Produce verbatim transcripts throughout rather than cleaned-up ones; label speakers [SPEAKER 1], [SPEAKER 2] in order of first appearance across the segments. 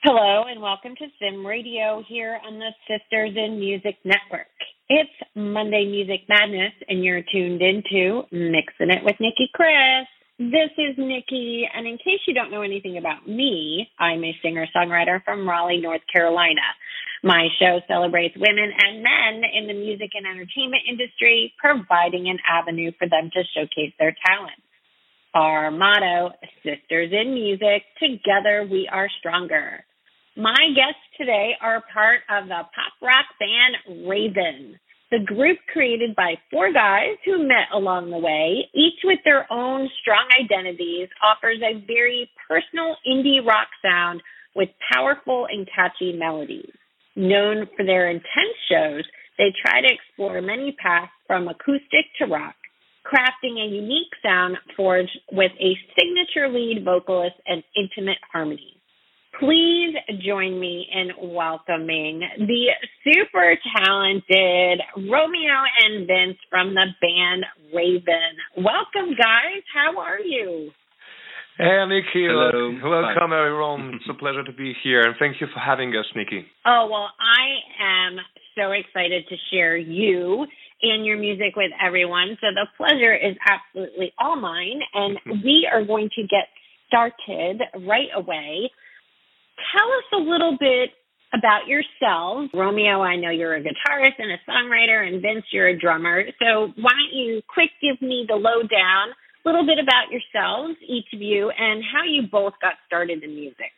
[SPEAKER 1] Hello and welcome to Sim Radio here on the Sisters in Music Network. It's Monday Music Madness and you're tuned into Mixing It with Nikki Chris. This is Nikki, and in case you don't know anything about me, I'm a singer-songwriter from Raleigh, North Carolina. My show celebrates women and men in the music and entertainment industry, providing an avenue for them to showcase their talents. Our motto, Sisters in Music, together we are stronger. My guests today are part of the pop rock band Raven, the group created by four guys who met along the way, each with their own strong identities, offers a very personal indie rock sound with powerful and catchy melodies. Known for their intense shows, they try to explore many paths from acoustic to rock, crafting a unique sound forged with a signature lead vocalist and intimate harmonies. Please join me in welcoming the super talented Romeo and Vince from the band Raven. Welcome, guys. How are you?
[SPEAKER 2] Hey, Nikki.
[SPEAKER 3] Hello.
[SPEAKER 2] Welcome, Hi. everyone. It's a pleasure to be here, and thank you for having us, Nikki.
[SPEAKER 1] Oh, well, I am so excited to share you and your music with everyone, so the pleasure is absolutely all mine, and we are going to get started right away. Tell us a little bit about yourselves. Romeo, I know you're a guitarist and a songwriter, and Vince, you're a drummer. So why don't you quick give me the lowdown, a little bit about yourselves, each of you, and how you both got started in music.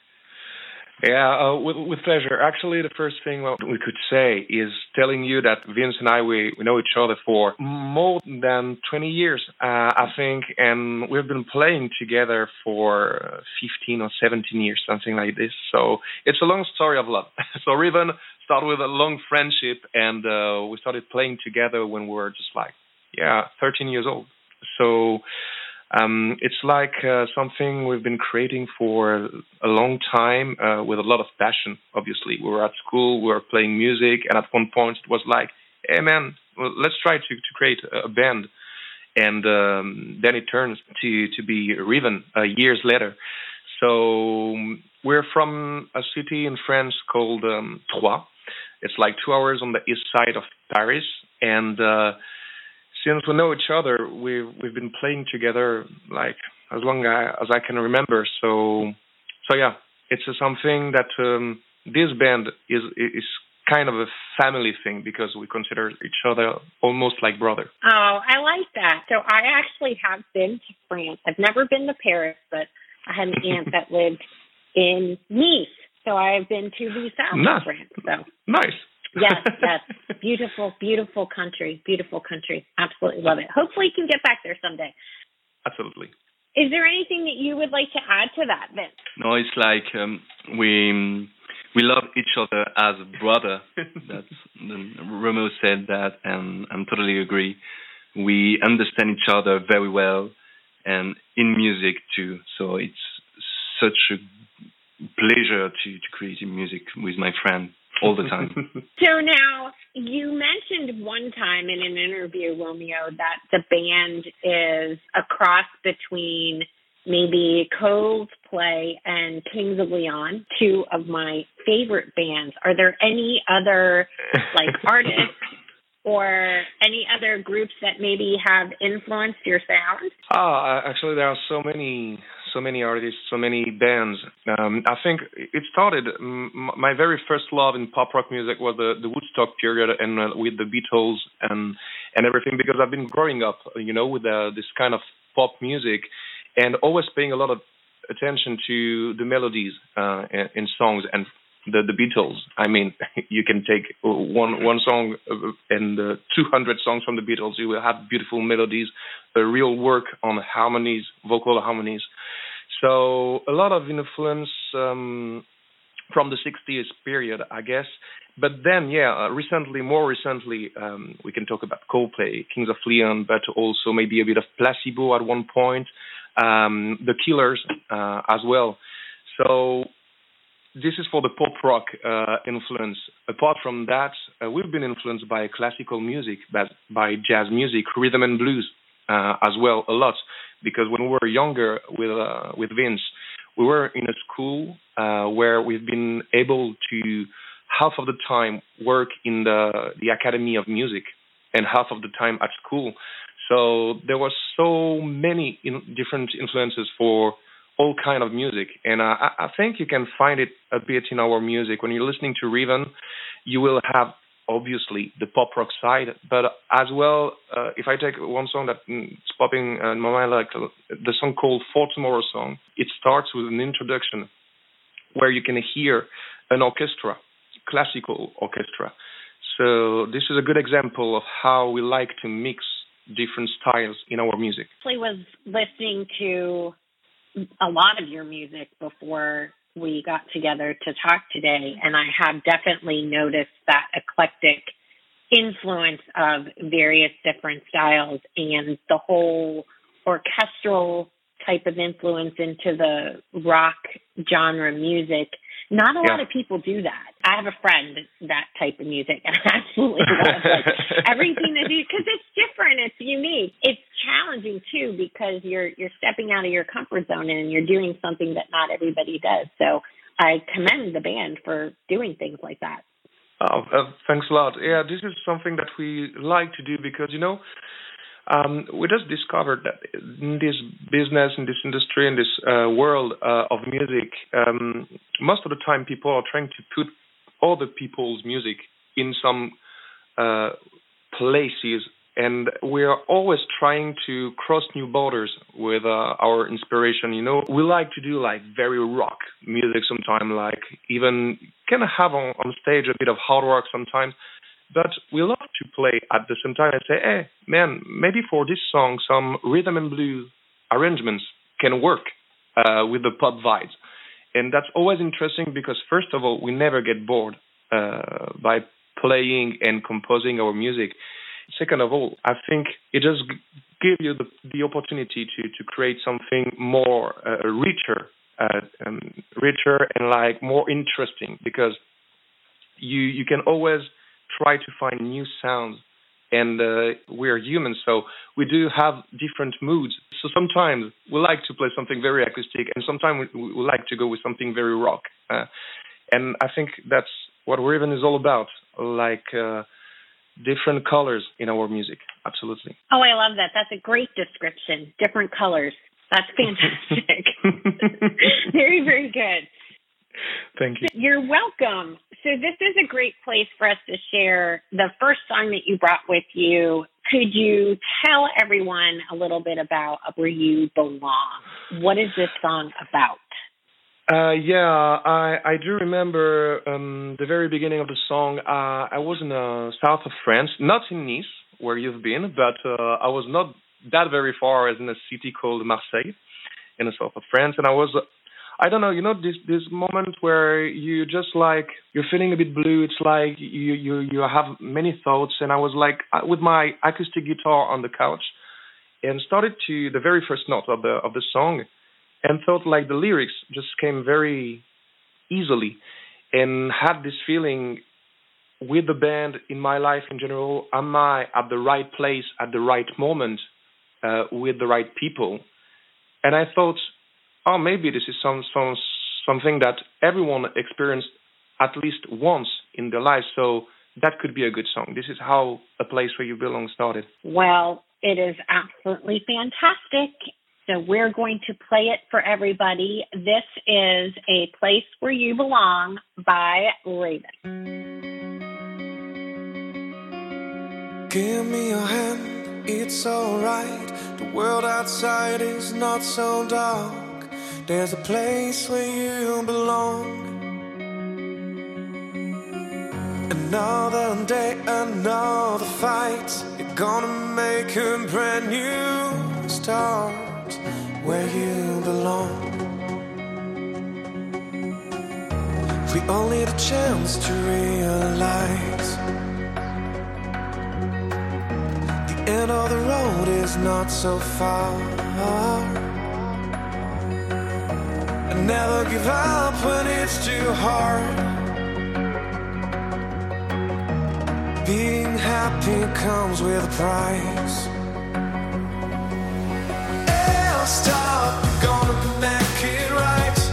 [SPEAKER 2] Yeah, uh, with, with pleasure. Actually, the first thing what we could say is telling you that Vince and I, we, we know each other for more than twenty years, uh, I think, and we've been playing together for fifteen or seventeen years, something like this. So it's a long story of love. So Raven started with a long friendship, and uh, we started playing together when we were just like, yeah, thirteen years old. So Um, it's like uh, something we've been creating for a long time uh, with a lot of passion, obviously. We were at school, we were playing music, and at one point it was like, hey man, well, let's try to, to create a band. And um, then it turns to, to be Raven uh, years later. So we're from a city in France called um, Troyes. It's like two hours on the east side of Paris, and uh, since we know each other, we've we've been playing together like as long as I can remember. So, so yeah, it's something that um, this band is is kind of a family thing because we consider each other almost like brother.
[SPEAKER 1] Oh, I like that. So I actually have been to France. I've never been to Paris, but I had an aunt that lived in Nice. So I've been to the south
[SPEAKER 2] nice.
[SPEAKER 1] of France. So
[SPEAKER 2] nice.
[SPEAKER 1] Yes, yes. Beautiful, beautiful country. Beautiful country. Absolutely love it. Hopefully you can get back there someday.
[SPEAKER 2] Absolutely.
[SPEAKER 1] Is there anything that you would like to add to that, Vince?
[SPEAKER 3] No, it's like um, we we love each other as a brother. That's Romeo said that, and I totally agree. We understand each other very well, and in music too. So it's such a pleasure to, to create music with my friend. All the time.
[SPEAKER 1] So now, you mentioned one time in an interview, Romeo, that the band is a cross between maybe Coldplay and Kings of Leon, two of my favorite bands. Are there any other like artists or any other groups that maybe have influenced your sound?
[SPEAKER 2] Ah, actually, there are so many, so many artists, so many bands. Um, I think it started. Um, my very first love in pop rock music was the, the Woodstock period, and uh, with the Beatles and and everything, because I've been growing up, you know, with uh, this kind of pop music, and always paying a lot of attention to the melodies uh, in, in songs and. The the Beatles. I mean, you can take one one song and uh, two hundred songs from the Beatles. You will have beautiful melodies, a real work on harmonies, vocal harmonies. So a lot of influence um, from the sixties period, I guess. But then, yeah, uh, recently, more recently, um, we can talk about Coldplay, Kings of Leon, but also maybe a bit of Placebo at one point, um, The Killers uh, as well. So. This is for the pop rock uh, influence. Apart from that, uh, we've been influenced by classical music, by, by jazz music, rhythm and blues uh, as well, a lot. Because when we were younger with uh, with Vince, we were in a school uh, where we've been able to half of the time work in the the Academy of Music and half of the time at school. So there was so many in different influences for all kind of music, and uh, I think you can find it a bit in our music. When you're listening to Riven, you will have obviously the pop rock side, but as well, uh, if I take one song that's popping in my mind, like uh, the song called For Tomorrow Song, it starts with an introduction where you can hear an orchestra, classical orchestra. So this is a good example of how we like to mix different styles in our music.
[SPEAKER 1] I was listening to a lot of your music before we got together to talk today, and I have definitely noticed that eclectic influence of various different styles and the whole orchestral type of influence into the rock genre music. Not a yeah. lot of people do that. I have a friend that type of music, and I absolutely love like, everything they do because it's different, it's unique. It's challenging too because you're you're stepping out of your comfort zone and you're doing something that not everybody does. So I commend the band for doing things like that.
[SPEAKER 2] Oh, uh, thanks a lot. Yeah, this is something that we like to do because, you know, Um, we just discovered that in this business, in this industry, in this uh, world uh, of music, um, most of the time people are trying to put other people's music in some uh, places, and we are always trying to cross new borders with uh, our inspiration. You know, we like to do like very rock music sometimes, like even kind of have on, on stage a bit of hard rock sometimes. But we love to play at the same time and say, hey, man, maybe for this song, some rhythm and blues arrangements can work uh, with the pop vibes. And that's always interesting because, first of all, we never get bored uh, by playing and composing our music. Second of all, I think it just g- gives you the, the opportunity to, to create something more uh, richer, uh, um, richer and like more interesting because you you can always try to find new sounds, and uh, we're humans, so we do have different moods. So sometimes we like to play something very acoustic, and sometimes we, we like to go with something very rock. Uh, and I think that's what Riven is all about, like uh, different colors in our music. Absolutely.
[SPEAKER 1] Oh, I love that. That's a great description. Different colors. That's fantastic. Very, very good.
[SPEAKER 2] Thank you.
[SPEAKER 1] You're welcome. So this is a great place for us to share the first song that you brought with you. Could you tell everyone a little bit about Where You Belong? What is this song about?
[SPEAKER 2] Uh, yeah, I, I do remember um, the very beginning of the song. Uh, I was in the south of France, not in Nice, where you've been, but uh, I was not that very far as in a city called Marseille, in the south of France, and I was... Uh, I don't know, you know, this this moment where you just like, you're feeling a bit blue. It's like you, you, you have many thoughts. And I was like with my acoustic guitar on the couch and started to the very first note of the of the song and thought like the lyrics just came very easily and had this feeling with the band in my life in general. Am I at the right place at the right moment uh, with the right people? And I thought, oh, maybe this is some, some something that everyone experienced at least once in their life, so that could be a good song. This is how A Place Where You Belong started.
[SPEAKER 1] Well, it is absolutely fantastic. So we're going to play it for everybody. This is A Place Where You Belong by Riven.
[SPEAKER 4] Give me your hand, it's all right. The world outside is not so dark. There's a place where you belong. Another day, another fight. You're gonna make a brand new start where you belong. We all need a chance to realize the end of the road is not so far. Never give up when it's too hard. Being happy comes with a price. I'll stop, gonna make it right.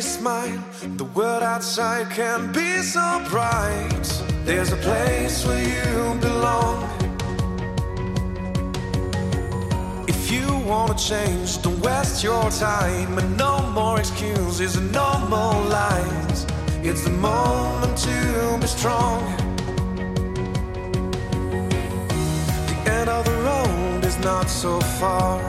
[SPEAKER 4] smile. The world outside can be so bright. There's a place where you belong. If you wanna change, don't waste your time. And no more excuses and no more lies. It's the moment to be strong. The end of the road is not so far.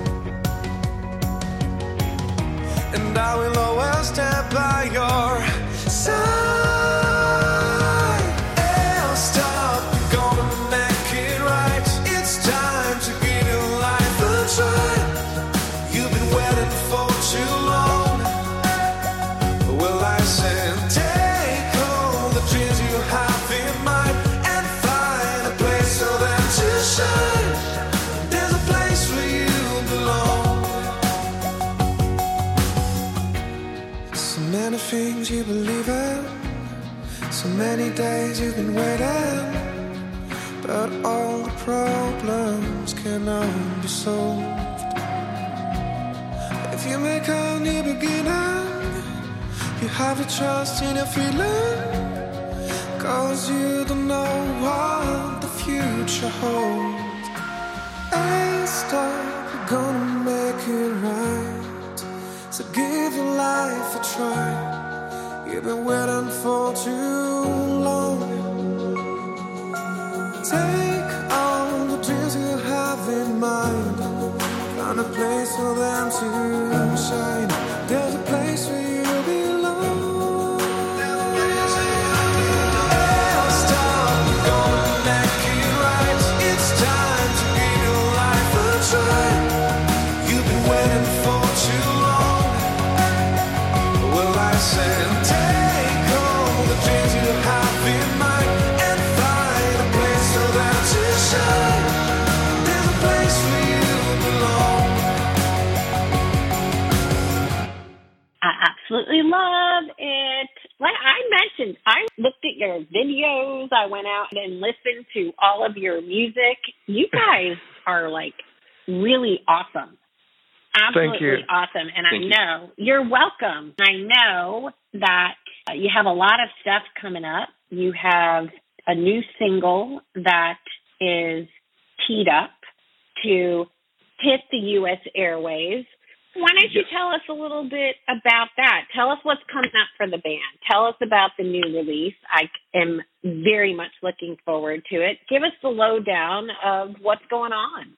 [SPEAKER 4] And I will always stand by your side. I'll stop, you're gonna make it right. It's time to give your life a try. You've been waiting for too long. Well, I said, take all the dreams you have in mind and find a place for them to shine. There's a place where you belong. So many things you believe in, so many days you've been waiting, but all the problems cannot be solved. If you make a new beginning, you have to trust in your feeling, cause you don't know what the future holds. Ain't stop, you're gonna make it right. So give your life a try. You've been waiting for too long. Take all the dreams you have in mind. Find a place for them to shine. There's a place for you to belong. I'll stop, you're gonna make it right. It's time to give your life a try. You've been waiting for too long. Well, I said, take all the dreams you have in mind and find a place for them to shine. There's a place where you belong.
[SPEAKER 1] I absolutely love it. Like I mentioned, I looked at your videos. I went out and listened to all of your music. You guys are like really awesome. Absolutely
[SPEAKER 2] Thank you.
[SPEAKER 1] awesome. And
[SPEAKER 3] Thank
[SPEAKER 1] I
[SPEAKER 3] you.
[SPEAKER 1] know you're welcome. I know that uh, you have a lot of stuff coming up. You have a new single that is teed up to hit the U S airways. Why don't you
[SPEAKER 2] Yes.
[SPEAKER 1] tell us a little bit about that? Tell us what's coming up for the band. Tell us about the new release. I am very much looking forward to it. Give us the lowdown of what's going on.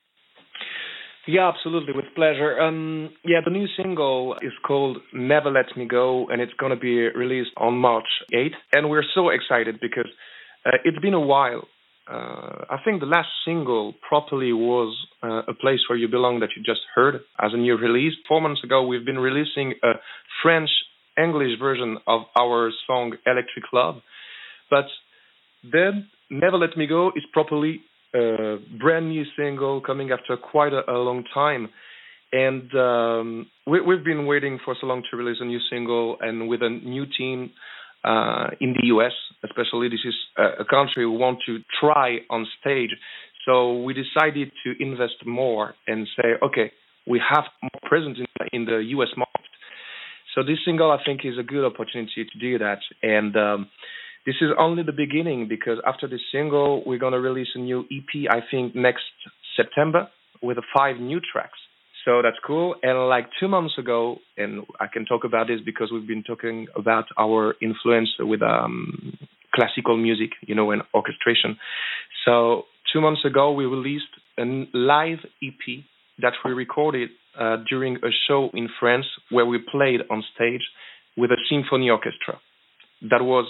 [SPEAKER 2] Yeah, absolutely, with pleasure. Um, yeah, the new single is called Never Let Me Go, and it's going to be released on March eighth. And we're so excited because uh, it's been a while. Uh, I think the last single properly was uh, A Place Where You Belong that you just heard as a new release. Four months ago, we've been releasing a French-English version of our song Electric Love. But then Never Let Me Go is properly a brand new single coming after quite a, a long time. And um, we, we've been waiting for so long to release a new single, and with a new team uh, in the U S, especially. This is a, a country we want to try on stage. So we decided to invest more and say, okay, we have more presence in, in the U S market. So this single, I think, is a good opportunity to do that. And um, this is only the beginning, because after this single, we're going to release a new E P, I think, next September with five new tracks. So that's cool. And like two months ago, and I can talk about this because we've been talking about our influence with um, classical music, you know, and orchestration. So two months ago, we released a live E P that we recorded uh, during a show in France where we played on stage with a symphony orchestra. That was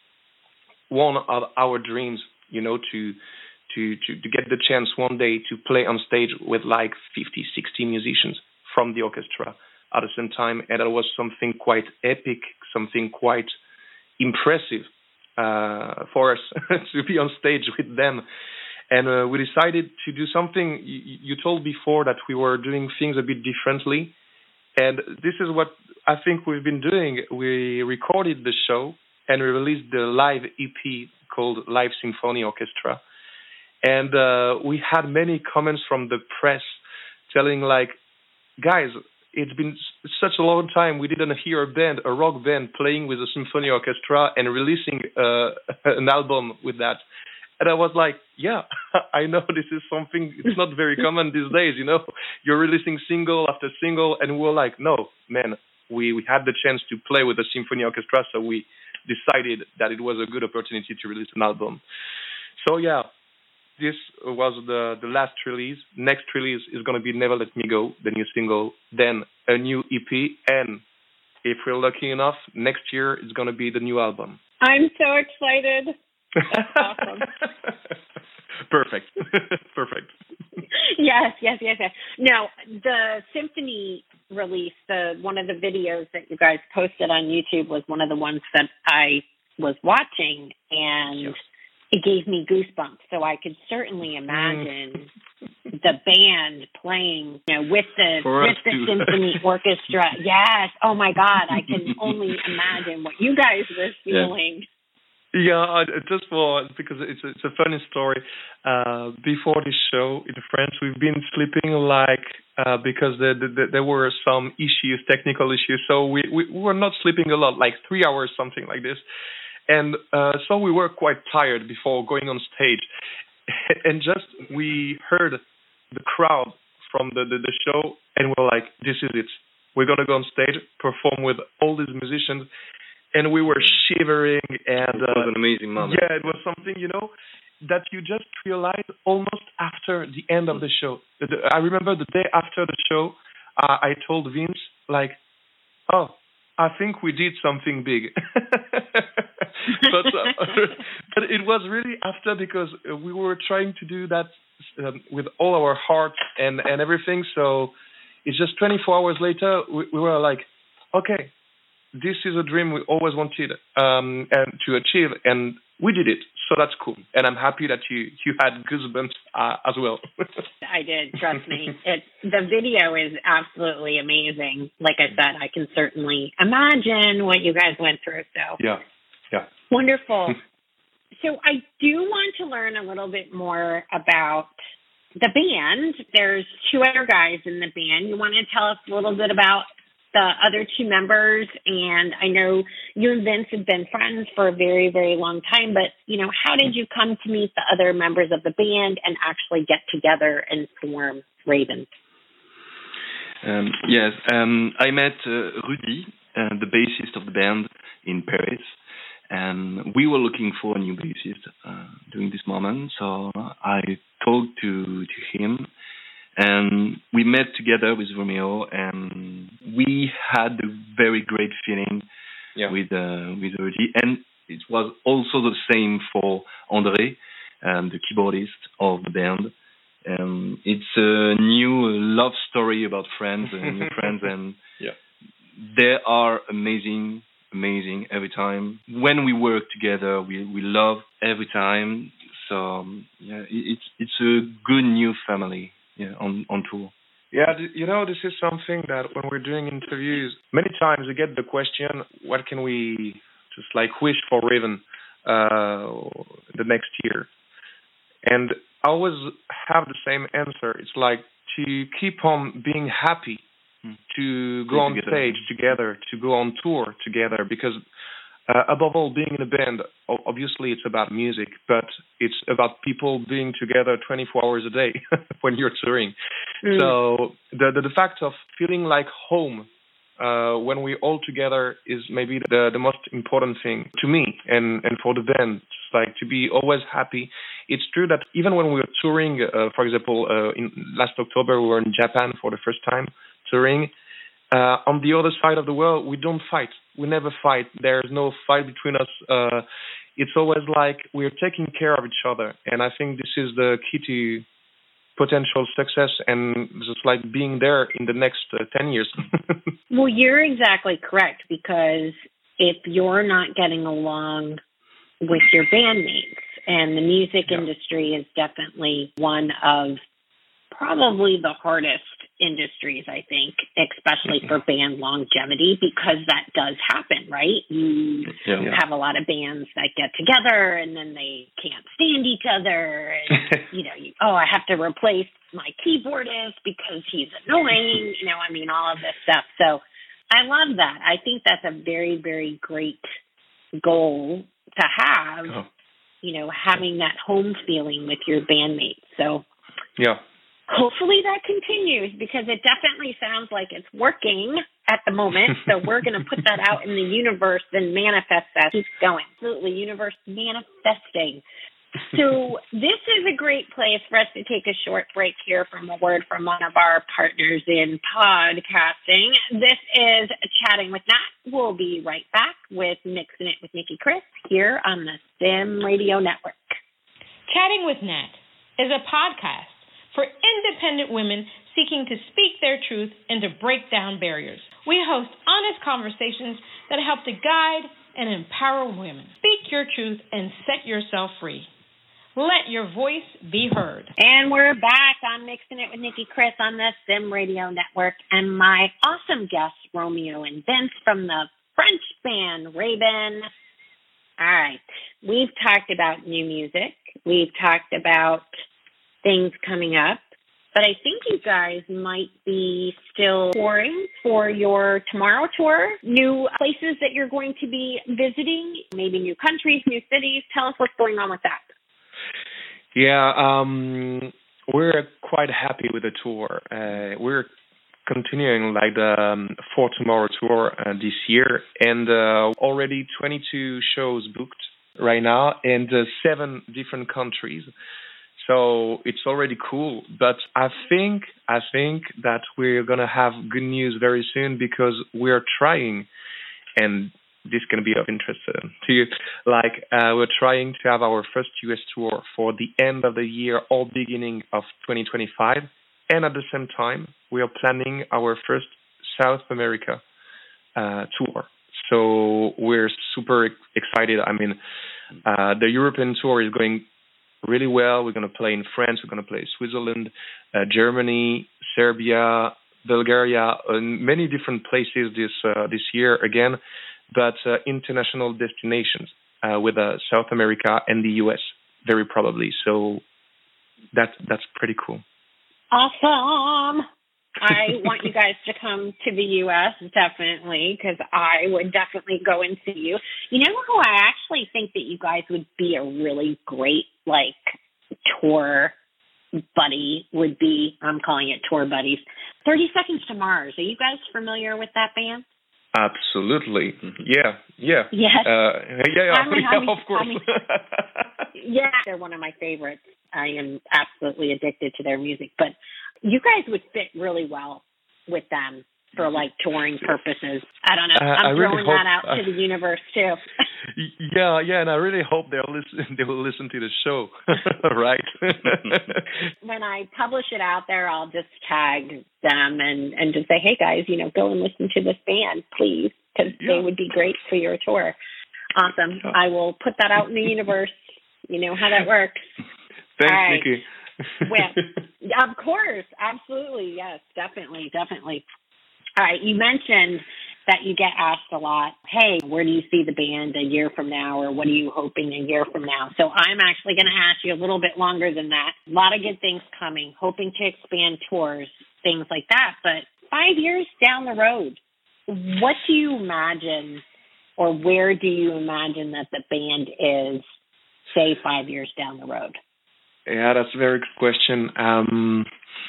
[SPEAKER 2] one of our dreams, you know, to To, to, to get the chance one day to play on stage with like fifty, sixty musicians from the orchestra at the same time. And it was something quite epic, something quite impressive uh, for us to be on stage with them. And uh, we decided to do something. You, you told before that we were doing things a bit differently. And this is what I think we've been doing. We recorded the show and we released the live E P called Live Symphony Orchestra. And uh, we had many comments from the press telling like, guys, it's been such a long time we didn't hear a band, a rock band, playing with a symphony orchestra and releasing uh, an album with that. And I was like, yeah, I know this is something, it's not very common these days, you know. You're releasing single after single, and we were like, no, man, we, we had the chance to play with a symphony orchestra, so we decided that it was a good opportunity to release an album. So, yeah, this was the, the last release. Next release is going to be Never Let Me Go, the new single, then a new E P, and if we're lucky enough, next year it's going to be the new album.
[SPEAKER 1] I'm so excited. That's awesome.
[SPEAKER 2] Perfect. Perfect.
[SPEAKER 1] Yes, yes, yes, yes. Now, the symphony release, the one of the videos that you guys posted on YouTube was one of the ones that I was watching, and yes. It gave me goosebumps. So I could certainly imagine mm. the band playing, you know, with the
[SPEAKER 3] For
[SPEAKER 1] with the
[SPEAKER 3] too.
[SPEAKER 1] symphony orchestra. Yes. Oh my God, I can only imagine what you guys were feeling.
[SPEAKER 2] Yeah. Yeah, just for, because it's a, it's a funny story. Uh, before this show in France, we've been sleeping like, uh, because the, the, the, there were some issues, technical issues. So we, we were not sleeping a lot, like three hours, something like this. And uh, so we were quite tired before going on stage. And just we heard the crowd from the, the, the show, and we're like, this is it. We're going to go on stage, perform with all these musicians. And we were shivering, and
[SPEAKER 3] it was uh, an amazing moment.
[SPEAKER 2] Yeah, it was something, you know, that you just realize almost after the end of the show. I remember the day after the show, uh, I told Vince, like, oh, I think we did something big. but, uh, but it was really after, because we were trying to do that um, with all our heart and, and everything. So it's just twenty-four hours later, we, we were like, okay, this is a dream we always wanted um, and to achieve, and we did it. So that's cool, and I'm happy that you you had goosebumps uh, as well.
[SPEAKER 1] I did, trust me. It the video is absolutely amazing. Like I said, I can certainly imagine what you guys went through. So
[SPEAKER 2] yeah, yeah,
[SPEAKER 1] wonderful. So I do want to learn a little bit more about the band. There's two other guys in the band. You want to tell us a little bit about the other two members? And I know you and Vince have been friends for a very, very long time, but, you know, how did you come to meet the other members of the band and actually get together and form Raven?
[SPEAKER 3] Um, yes, um, I met uh, Rudy, uh, the bassist of the band, in Paris, and we were looking for a new bassist uh, during this moment, so I talked to, to him. And we met together with Romeo, and we had a very great feeling yeah. with uh, with Rudy. And it was also the same for André, um, the keyboardist of the band. Um, it's a new love story about friends and new friends, and
[SPEAKER 2] yeah.
[SPEAKER 3] they are amazing, amazing every time. When we work together, we we love every time. So um, yeah, it, it's it's a good new family. Yeah, on, on tour.
[SPEAKER 2] Yeah, you know, this is something that when we're doing interviews, many times we get the question, what can we just like wish for Raven uh, the next year? And I always have the same answer. It's like to keep on being happy, hmm. to go on together. stage together, to go on tour together, because Uh, above all, being in a band, obviously it's about music, but it's about people being together twenty-four hours a day when you're touring. Mm. So the, the the fact of feeling like home uh, when we're all together is maybe the the most important thing to me and, and for the band. It's like to be always happy. It's true that even when we were touring, uh, for example, uh, in last October we were in Japan for the first time touring. Uh, on the other side of the world, we don't fight. We never fight. There's no fight between us. Uh, it's always like we're taking care of each other. And I think this is the key to potential success and just like being there in the next uh, ten years.
[SPEAKER 1] Well, you're exactly correct, because if you're not getting along with your bandmates, and the music yeah. industry is definitely one of probably the hardest industries, I think, especially for band longevity, because that does happen, right? You yeah. have a lot of bands that get together and then they can't stand each other. And, you know, you, oh, I have to replace my keyboardist because he's annoying. You know, I mean, all of this stuff. So I love that. I think that's a very, very great goal to have, oh. you know, having that home feeling with your bandmates. So
[SPEAKER 2] yeah.
[SPEAKER 1] Hopefully that continues, because it definitely sounds like it's working at the moment. So we're going to put that out in the universe and manifest that. Keep going. Absolutely. Universe manifesting. So this is a great place for us to take a short break here from a word from one of our partners in podcasting. This is Chatting with Nat. We'll be right back with Mixing It with Nikki Chris here on the Sim Radio Network.
[SPEAKER 5] Chatting with Nat is a podcast for independent women seeking to speak their truth and to break down barriers. We host honest conversations that help to guide and empower women. Speak your truth and set yourself free. Let your voice be heard.
[SPEAKER 1] And we're back on Mixing It with Nikki Chris on the Sim Radio Network. And my awesome guests, Romeo and Vince from the French band Raven. All right. We've talked about new music. We've talked about things coming up. But I think you guys might be still touring for your Tomorrow tour. New places that you're going to be visiting, maybe new countries, new cities. Tell us what's going on with that.
[SPEAKER 2] Yeah, um, we're quite happy with the tour. Uh, we're continuing like the um, For Tomorrow tour uh, this year, and uh, already twenty-two shows booked right now in uh, seven different countries. So it's already cool. But I think I think that we're gonna have good news very soon, because we're trying, and this can be of interest to you. Like, uh, we're trying to have our first U S tour for the end of the year or beginning of twenty twenty-five. And at the same time, we are planning our first South America uh, tour. So we're super excited. I mean, uh, the European tour is going really well. We're going to play in France. We're going to play Switzerland, uh, Germany, Serbia, Bulgaria, and many different places this uh, this year again. But uh, international destinations uh, with uh, South America and the U S, very probably. So that, that's pretty cool.
[SPEAKER 1] Awesome. I want you guys to come to the U S, definitely, because I would definitely go and see you. You know who I actually think that you guys would be a really great, like, tour buddy would be? I'm calling it tour buddies. thirty Seconds to Mars. Are you guys familiar with that band?
[SPEAKER 2] Absolutely. Yeah. Yeah.
[SPEAKER 1] Yes.
[SPEAKER 2] Uh, yeah, yeah,
[SPEAKER 1] I mean,
[SPEAKER 2] yeah
[SPEAKER 1] I mean,
[SPEAKER 2] of course.
[SPEAKER 1] I mean, yeah, they're one of my favorites. I am absolutely addicted to their music. But you guys would fit really well with them for, like, touring purposes. I don't know.
[SPEAKER 2] Uh,
[SPEAKER 1] I'm
[SPEAKER 2] I
[SPEAKER 1] throwing
[SPEAKER 2] really hope,
[SPEAKER 1] that out uh, to the universe, too.
[SPEAKER 2] Yeah, yeah, and I really hope they'll listen. They will listen to the show, right?
[SPEAKER 1] When I publish it out there, I'll just tag them and, and just say, hey, guys, you know, go and listen to this band, please, because yeah. they would be great for your tour. Awesome. Yeah. I will put that out in the universe. You know how that works.
[SPEAKER 2] Thanks,
[SPEAKER 1] right.
[SPEAKER 2] Nikki.
[SPEAKER 1] Well, of course. Absolutely. Yes, definitely. Definitely. All right. You mentioned that you get asked a lot, hey, where do you see the band a year from now, or what are you hoping a year from now? So I'm actually going to ask you a little bit longer than that. A lot of good things coming, hoping to expand tours, things like that. But five years down the road, what do you imagine, or where do you imagine that the band is, say, five years down the road?
[SPEAKER 2] Yeah, that's a very good question. Um,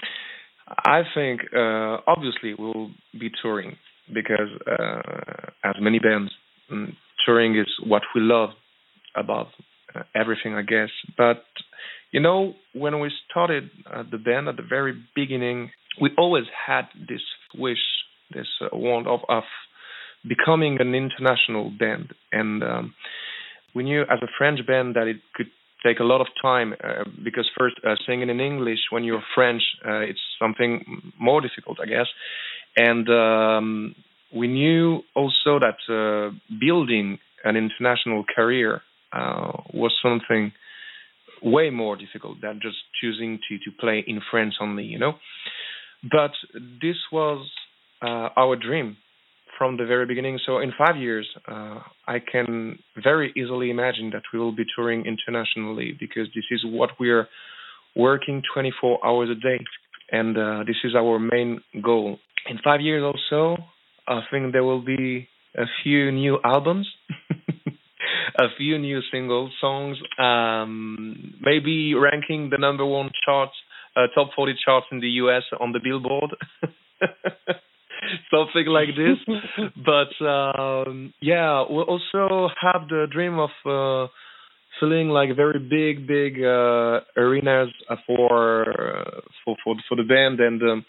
[SPEAKER 2] I think, uh, obviously, we'll be touring, because uh, as many bands, um, touring is what we love above uh, everything, I guess. But, you know, when we started uh, the band at the very beginning, we always had this wish, this uh, want of, of becoming an international band. And um, we knew as a French band that it could take a lot of time, uh, because first, uh, singing in English when you're French, uh, it's something more difficult, I guess. And um, we knew also that uh, building an international career uh, was something way more difficult than just choosing to, to play in France only, you know. But this was uh, our dream from the very beginning. So in five years, uh, I can very easily imagine that we will be touring internationally, because this is what we're working twenty-four hours a day. And uh, this is our main goal. In five years also, I think there will be a few new albums, a few new single songs, um, maybe ranking the number one charts, uh, top forty charts in the U S on the Billboard, something like this. But um, yeah, we'll also have the dream of uh, filling like very big, big uh, arenas for, uh, for for for the band, and um,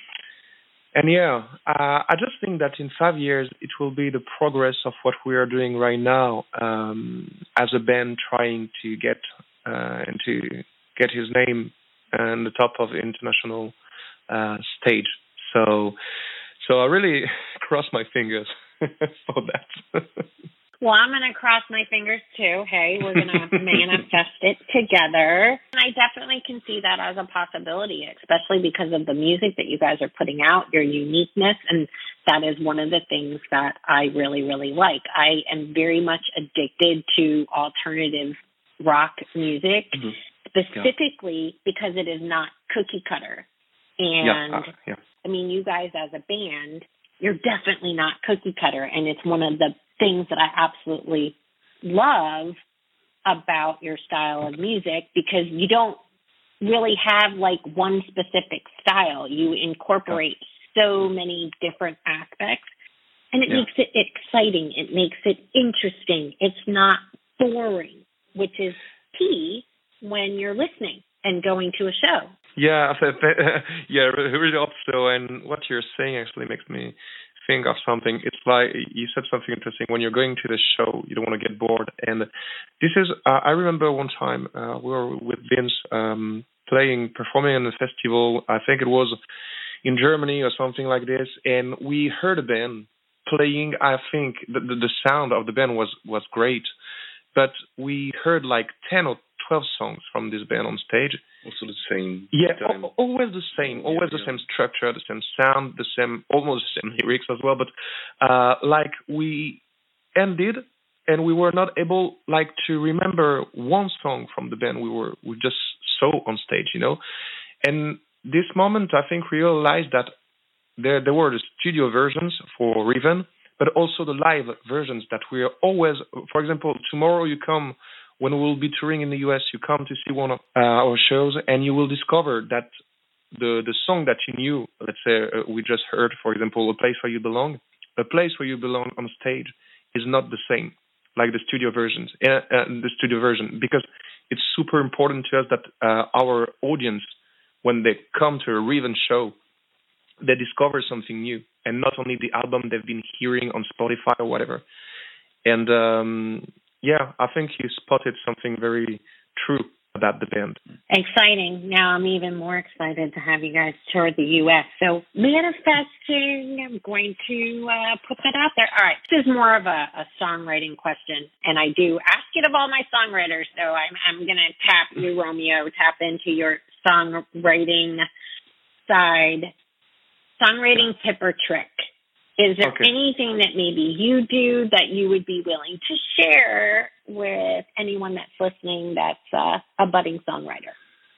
[SPEAKER 2] and yeah, uh, I just think that in five years it will be the progress of what we are doing right now um, as a band, trying to get uh, and to get his name on the top of the international uh, stage. So, so I really cross my fingers for that.
[SPEAKER 1] Well, I'm going to cross my fingers too. Hey, we're going to manifest it together. And I definitely can see that as a possibility, especially because of the music that you guys are putting out, your uniqueness. And that is one of the things that I really, really like. I am very much addicted to alternative rock music, mm-hmm. specifically yeah. because it is not cookie cutter. And
[SPEAKER 2] yeah. Uh, yeah.
[SPEAKER 1] I mean, you guys as a band, you're definitely not cookie cutter. And it's one of the things that I absolutely love about your style of music, because you don't really have like one specific style. You incorporate yeah. so many different aspects, and it yeah. makes it exciting. It makes it interesting. It's not boring, which is key when you're listening and going to a show.
[SPEAKER 2] Yeah, yeah, really hope so. And what you're saying actually makes me think of something. It's like you said something interesting. When you're going to the show, you don't want to get bored. And this is, uh, I remember one time uh, we were with Vince um, playing, performing in a festival. I think it was in Germany or something like this. And we heard a band playing. I think the, the, the sound of the band was, was great. But we heard like ten or twelve songs from this band on stage.
[SPEAKER 3] Also the same.
[SPEAKER 2] Yeah, o- always the same. Always yeah, the yeah. same structure, the same sound, the same, almost the same lyrics as well. But uh, like we ended, and we were not able like to remember one song from the band we were we just saw on stage, you know. And this moment, I think, we realized that there there were the studio versions for Riven, but also the live versions that we are always. For example, tomorrow you come. When we'll be touring in the U S, you come to see one of uh, our shows, and you will discover that the the song that you knew, let's say uh, we just heard, for example, A Place Where You Belong, A Place Where You Belong on stage is not the same like the studio versions, uh, uh, the studio version, because it's super important to us that uh, our audience, when they come to a Riven show, they discover something new, and not only the album they've been hearing on Spotify or whatever. And um, yeah, I think you spotted something very true about the band.
[SPEAKER 1] Exciting. Now I'm even more excited to have you guys tour the U S. So manifesting, I'm going to uh, put that out there. All right, this is more of a, a songwriting question, and I do ask it of all my songwriters. So I'm, I'm going to tap you, Romeo, tap into your songwriting side. Songwriting tip or trick. Is there okay. anything that maybe you do that you would be willing to share with anyone that's listening that's uh, a budding songwriter?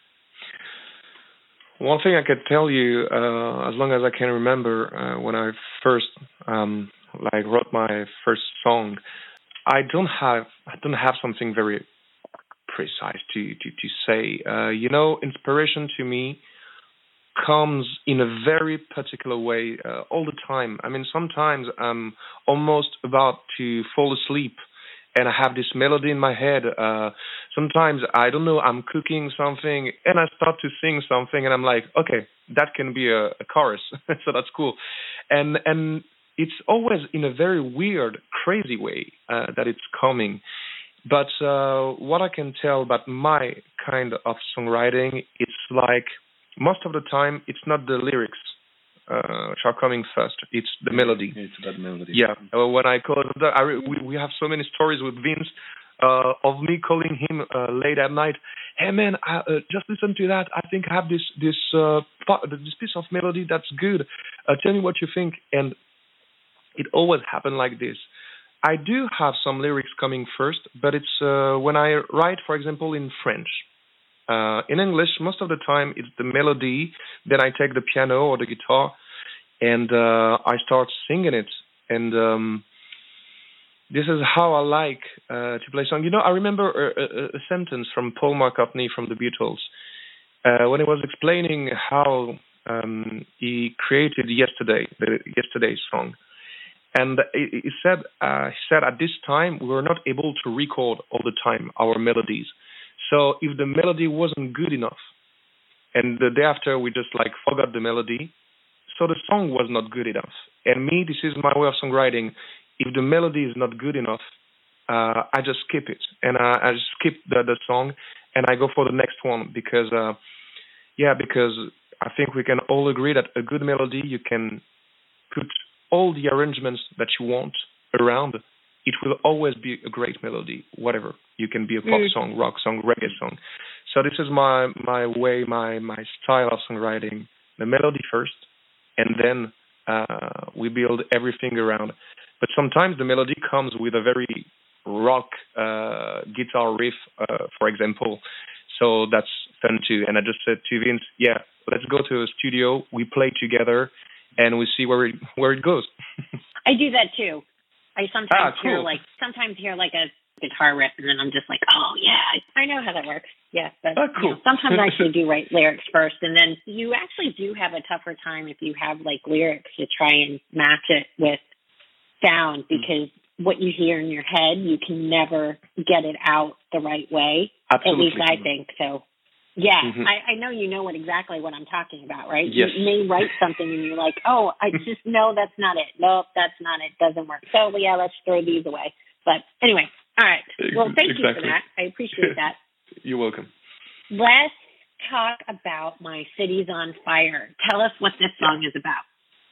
[SPEAKER 2] One thing I could tell you, uh, as long as I can remember, uh, when I first um, like wrote my first song, I don't have I don't have something very precise to to, to say. Uh, you know, inspiration to me comes in a very particular way uh, all the time. I mean, sometimes I'm almost about to fall asleep and I have this melody in my head. Uh, sometimes, I don't know, I'm cooking something and I start to sing something and I'm like, okay, that can be a, a chorus. So that's cool. And and it's always in a very weird, crazy way uh, that it's coming. But uh, what I can tell about my kind of songwriting, it's like, most of the time, it's not the lyrics uh, which are coming first. It's the melody.
[SPEAKER 3] It's about melody.
[SPEAKER 2] Yeah. Uh, when I call, I re- we, we have so many stories with Vince uh, of me calling him uh, late at night. Hey man, I, uh, just listen to that. I think I have this this uh, this piece of melody that's good. Uh, tell me what you think. And it always happened like this. I do have some lyrics coming first, but it's uh, when I write, for example, in French. Uh, in English, most of the time, it's the melody. Then I take the piano or the guitar, and uh, I start singing it. And um, this is how I like uh, to play song. You know, I remember a, a, a sentence from Paul McCartney from the Beatles uh, when he was explaining how um, he created Yesterday, the Yesterday song. And he, he said, uh, he said at this time we were not able to record all the time our melodies. So if the melody wasn't good enough, and the day after we just like forgot the melody, so the song was not good enough. And me, this is my way of songwriting. If the melody is not good enough, uh, I just skip it. And I, I just skip the, the song and I go for the next one because, uh, yeah, because I think we can all agree that a good melody, you can put all the arrangements that you want around. It will always be a great melody, whatever. You can be a pop mm. song, rock song, reggae song. So this is my, my way, my, my style of songwriting. The melody first, and then uh, we build everything around. But sometimes the melody comes with a very rock uh, guitar riff, uh, for example. So that's fun too. And I just said to Vince, yeah, let's go to a studio, we play together, and we see where it, where it goes.
[SPEAKER 1] I do that too. I sometimes
[SPEAKER 2] ah, cool.
[SPEAKER 1] hear like sometimes hear like a guitar riff, and then I'm just like, oh yeah, I know how that works. Yeah, but
[SPEAKER 2] ah, cool.
[SPEAKER 1] you know, sometimes I actually do write lyrics first, and then you actually do have a tougher time if you have like lyrics to try and match it with sound, because mm. what you hear in your head, you can never get it out the right way.
[SPEAKER 2] Absolutely.
[SPEAKER 1] At least I think so. Yeah,
[SPEAKER 2] mm-hmm.
[SPEAKER 1] I, I know you know what exactly what I'm talking about, right?
[SPEAKER 2] Yes.
[SPEAKER 1] You may write something and you're like, oh, I just, no, that's not it. Nope, that's not it. Doesn't work. So, yeah, let's throw these away. But anyway, all right. Well, thank
[SPEAKER 2] exactly.
[SPEAKER 1] you for that. I appreciate that.
[SPEAKER 2] You're welcome.
[SPEAKER 1] Let's talk about My City's on Fire. Tell us what this song is about.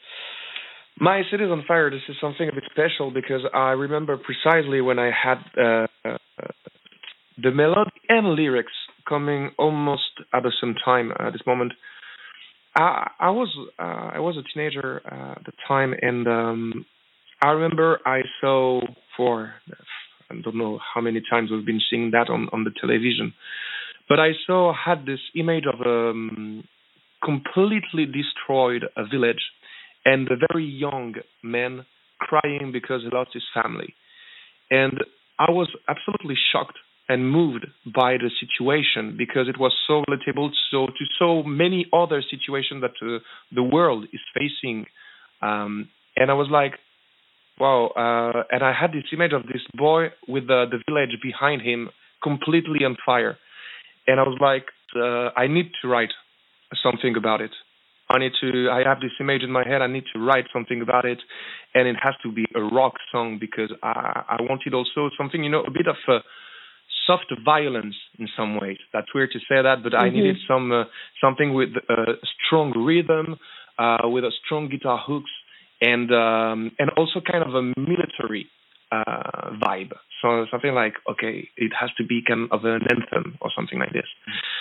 [SPEAKER 2] My City's on Fire, this is something a bit special because I remember precisely when I had uh, uh, the melody and lyrics coming almost at the same time at this moment. I, I was uh, I was a teenager uh, at the time, and um, I remember I saw for I don't know how many times we've been seeing that on, on the television, but I saw had this image of a um, completely destroyed a village, and a very young man crying because he lost his family, and I was absolutely shocked and moved by the situation because it was so relatable so to so many other situations that uh, the world is facing. Um, and I was like, wow. Uh, and I had this image of this boy with the, the village behind him completely on fire. And I was like, uh, I need to write something about it. I need to, I have this image in my head, I need to write something about it. And it has to be a rock song because I, I wanted also something, you know, a bit of a soft violence in some ways. That's weird to say that, but mm-hmm. I needed some uh, something with a strong rhythm, uh, with a strong guitar hooks, and um, and also kind of a military uh, vibe. So something like, okay, it has to be kind of an anthem or something like this.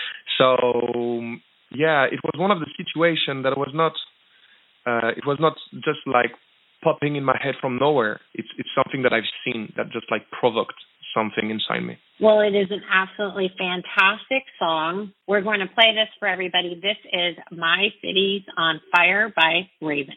[SPEAKER 2] So yeah, it was one of the situations that was not. Uh, it was not just like popping in my head from nowhere. It's it's something that I've seen that just like provoked something inside me.
[SPEAKER 1] Well, it is an absolutely fantastic song. We're going to play this for everybody. This is My City's on Fire by Raven.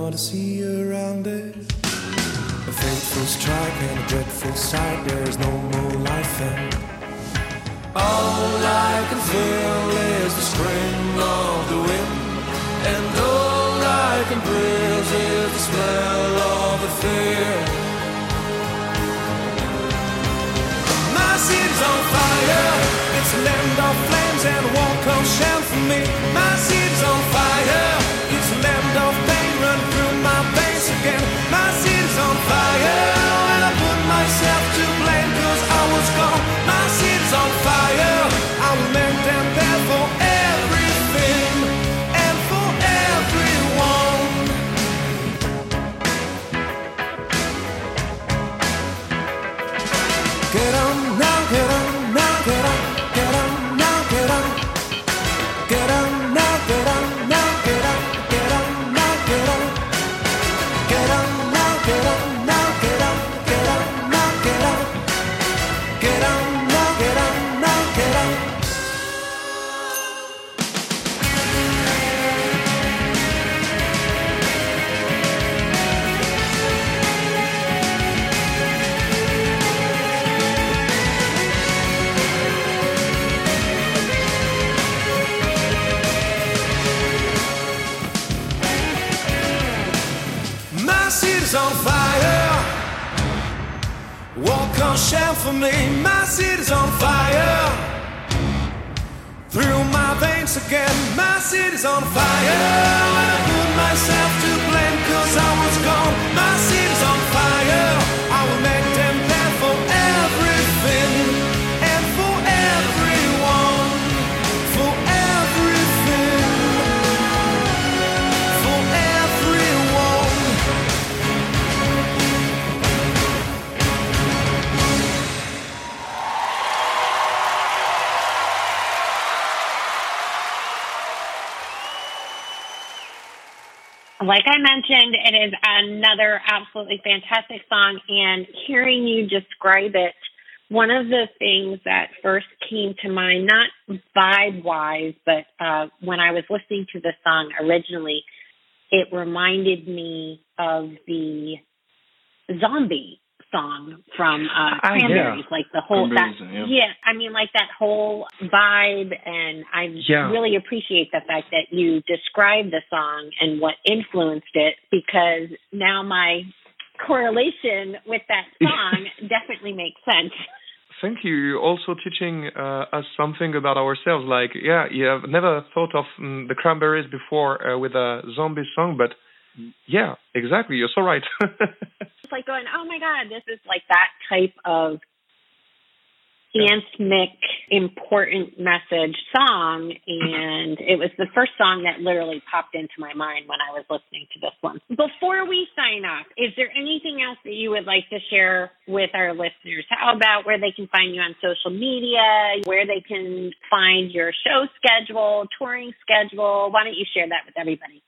[SPEAKER 4] want to see you around it. A fateful strike and a dreadful sight, there's no more life in. All I can feel is the scream of the wind, and all I can breathe is the smell of the fear. My city's on fire, it's a land of flames and a war comes shell for me. My city's on fire, it's a land of pain run through my veins again. My city's on fire, and I put myself to blame cause I was gone. My city's on fire, I will make them pay for everything and for everyone. Get on now, get on now, get on, get on now, get on. Get on now, get on now, get on, get on now, get on. Get on now, get on now, get on, get on now, get on. Get on now, get on now, get on. My city's on fire, walk on shell for me. My city's on fire, through my veins again. My city's on fire, and I put myself to blame cause I was gone. My city's on fire, I will make them pay for everything and for everyone, for everything, for everyone.
[SPEAKER 1] Like I mentioned, it is another absolutely fantastic song, and hearing you describe it, one of the things that first came to mind, not vibe-wise, but uh, when I was listening to the song originally, it reminded me of the Zombie song from uh, Cranberries,
[SPEAKER 2] yeah.
[SPEAKER 1] like the whole, that,
[SPEAKER 3] yeah.
[SPEAKER 1] yeah, I mean, like that whole vibe, and I
[SPEAKER 2] Yeah.
[SPEAKER 1] really appreciate the fact that you described the song and what influenced it, because now my correlation with that song definitely makes sense.
[SPEAKER 2] Thank you. You're also teaching uh, us something about ourselves. Like, yeah, you have never thought of um, the Cranberries before uh, with a zombie song, but yeah, exactly. You're so right.
[SPEAKER 1] It's like going, oh my God, this is like that type of anthemic, important message song. And it was the first song that literally popped into my mind when I was listening to this one. Before we sign off, is there anything else that you would like to share with our listeners? How about where they can find you on social media, where they can find your show schedule, touring schedule? Why don't you share that with everybody?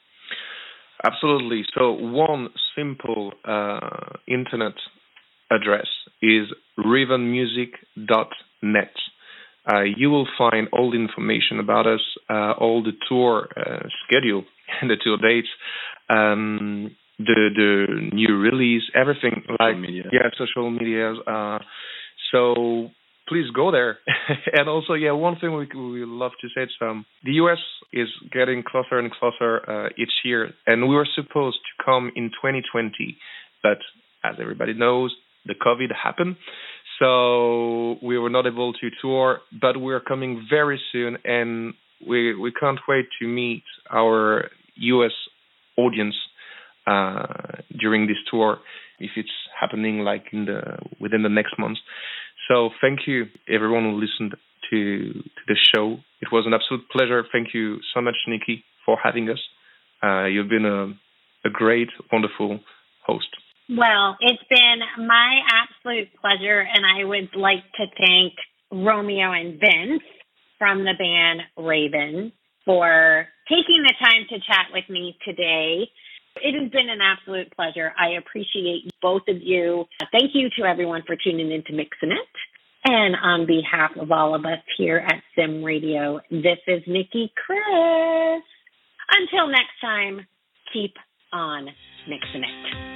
[SPEAKER 2] Absolutely. So one simple uh, internet address is riven music dot net. Uh, you will find all the information about us, uh, all the tour uh, schedule and the tour dates, um, the the new release, everything.
[SPEAKER 3] Social
[SPEAKER 2] like
[SPEAKER 3] media.
[SPEAKER 2] Yeah, social media. Uh, so please go there. And also, yeah, one thing we we love to say is um, the U S is getting closer and closer uh, each year, and we were supposed to come in twenty twenty, but as everybody knows, the COVID happened, so we were not able to tour, but we're coming very soon, and we we can't wait to meet our U S audience uh, during this tour, if it's happening like in the within the next month. So thank you, everyone who listened to, to the show. It was an absolute pleasure. Thank you so much, Nikki, for having us. Uh, you've been a, a great, wonderful host.
[SPEAKER 1] Well, it's been my absolute pleasure, and I would like to thank Romeo and Vince from the band Raven for taking the time to chat with me today. It has been an absolute pleasure. I appreciate both of you. Thank you to everyone for tuning in to Mixin' It. And on behalf of all of us here at Sim Radio, this is Nikki Chris. Until next time, keep on Mixing It.